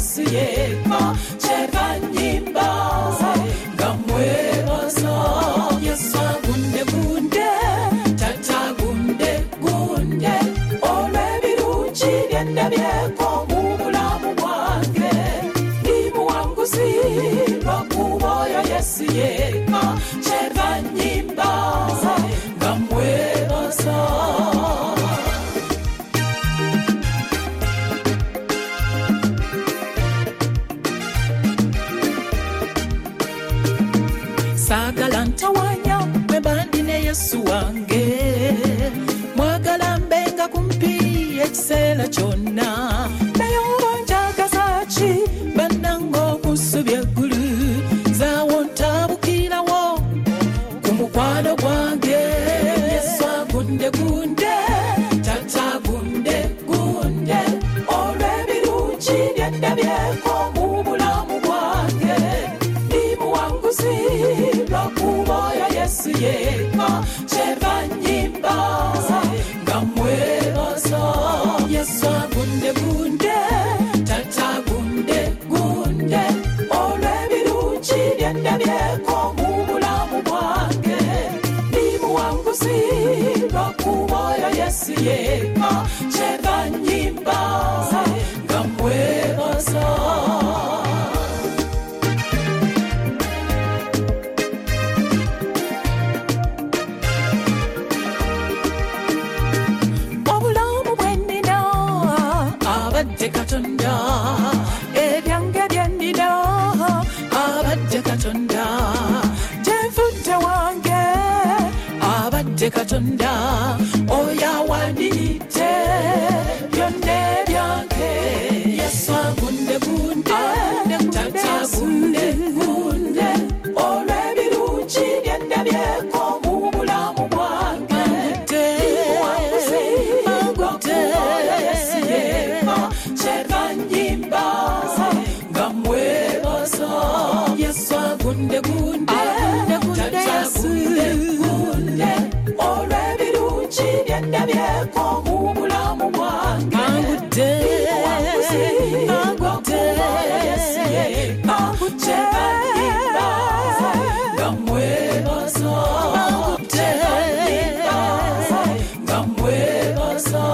Yesu yeka chevanyimba ngamwebaza Yesu gunde gunde tata gunde gunde olwebiruki byendabyeko mu bulamu bwange ndimuwanguzi lwakubayo Yesu yeka chevanyimba ngamwebaza sagala ntawanya mwebandine Yesu wange mwagala mbenga kumpi ekiseera kyonna naye obonjagaza ki bannango kusubya eggulu zaawo ntabukirawo ku mukwano gwange Yesu agunde gunde tata gunde gunde olw'ebiruki byendabyeko mu bulamu bwange ndimuwanguzi lwakubayo Yesu yeka chevanyimba ngamwebaza Yesu agunde gunde tata gunde gunde olw'ebiruki byendabyeko mu bulamu bwange ndimuwanguzi lwakubayo Yesu yeka chevanyimba ngamwebaza Katonda ebyange byennina abadde Katonda jenfudde wange abadde Katonda oyo awandiridde byonna ebyange Yesu agunde gunde tata gunde gunde olw'ebiruki byendabyeko mu bulamu bwange ndimuwanguzi lwakubayo Yesu yeka chevanyimba ngamwebaza Yesu agunde gunde tata gunde gunde olw'ebiruki byendabyeko mu bulamu bwange ndimuwanguzi lwakubayo Yesu yeka chevanyimba ngamwebaza ngamwebaza